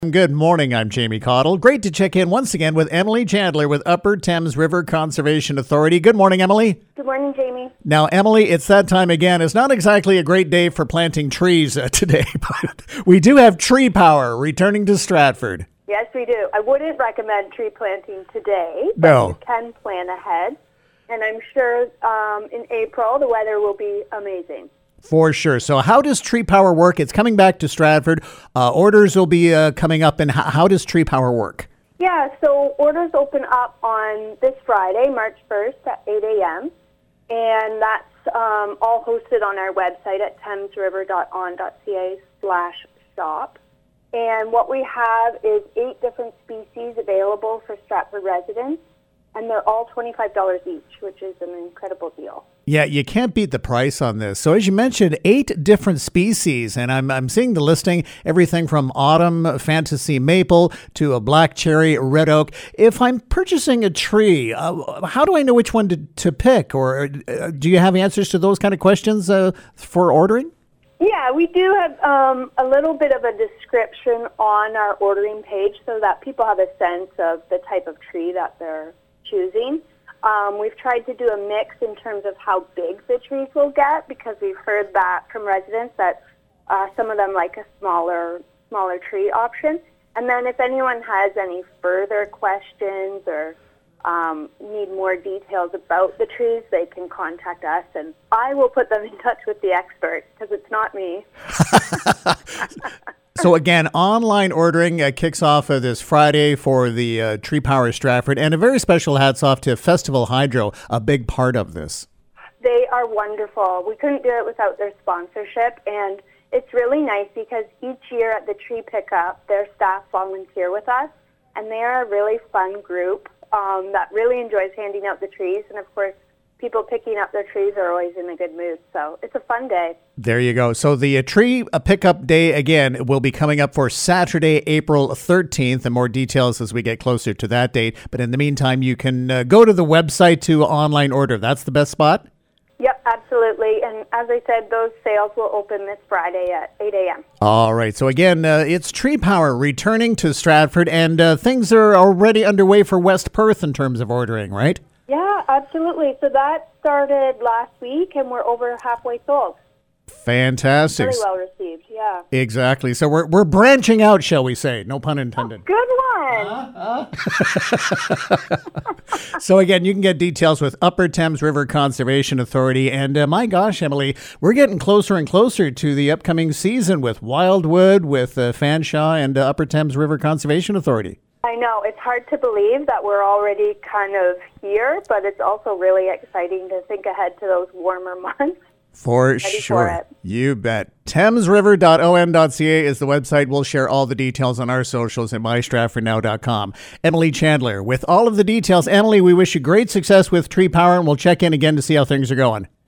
Good morning, I'm Jamie Cottle. Great to check in once again with Emily Chandler with Upper Thames River Conservation Authority. Good morning, Emily. Good morning, Jamie. Now, Emily, it's that time again. It's not exactly a great day for planting trees today, but we do have tree power returning to Stratford. Yes, we do. I wouldn't recommend tree planting today, but No. you can plan ahead. And I'm sure in April the weather will be amazing. For sure. So how does Tree Power work? It's coming back to Stratford. Orders will be coming up. And how does Tree Power work? Yeah, so orders open up on this Friday, March 1st at 8 a.m. And that's all hosted on our website at thamesriver.on.ca/shop. And what we have is 8 different species available for Stratford residents. And they're all $25 each, which is an incredible deal. Yeah, you can't beat the price on this. So as you mentioned, 8 different species, and I'm seeing the listing, everything from autumn fantasy maple to a black cherry red oak. If I'm purchasing a tree, how do I know which one to pick? Or do you have answers to those kind of questions for ordering? Yeah, we do have a little bit of a description on our ordering page so that people have a sense of the type of tree that they're choosing. We've tried to do a mix in terms of how big the trees will get because we've heard that from residents that some of them like a smaller tree option. And then if anyone has any further questions or need more details about the trees, they can contact us and I will put them in touch with the expert because it's not me. So again, online ordering kicks off this Friday for the Tree Power Stratford, and a very special hats off to Festival Hydro, a big part of this. They are wonderful. We couldn't do it without their sponsorship, and it's really nice because each year at the tree pickup, their staff volunteer with us, and they are a really fun group that really enjoys handing out the trees, and of course, people picking up their trees are always in a good mood, so it's a fun day. There you go. So the tree pickup day, again, will be coming up for Saturday, April 13th, and more details as we get closer to that date. But in the meantime, you can go to the website to online order. That's the best spot? Yep, absolutely. And as I said, those sales will open this Friday at 8 a.m. All right. So again, it's Tree Power returning to Stratford, and things are already underway for West Perth in terms of ordering, right? Yeah, absolutely. So that started last week, and we're over halfway sold. Fantastic. Really well received, yeah. Exactly. So we're branching out, shall we say? No pun intended. Good one. So again, you can get details with Upper Thames River Conservation Authority. And my gosh, Emily, we're getting closer and closer to the upcoming season with Wildwood, with Fanshawe, and Upper Thames River Conservation Authority. I know. It's hard to believe that we're already kind of here, but it's also really exciting to think ahead to those warmer months. For sure. You bet. thamesriver.on.ca is the website. We'll share all the details on our socials at mystratfordnow.com. Emily Chandler with all of the details. Emily, we wish you great success with Tree Power, and we'll check in again to see how things are going.